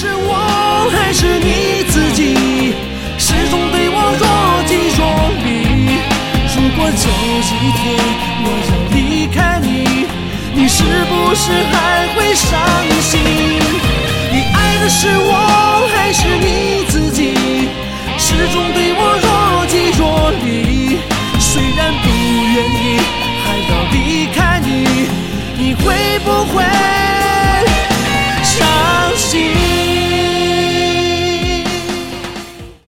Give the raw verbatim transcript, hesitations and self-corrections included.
是我还是你自己，始终对我若即若离。如果有一天我要离开你，你是不是还会伤心？你爱的是我还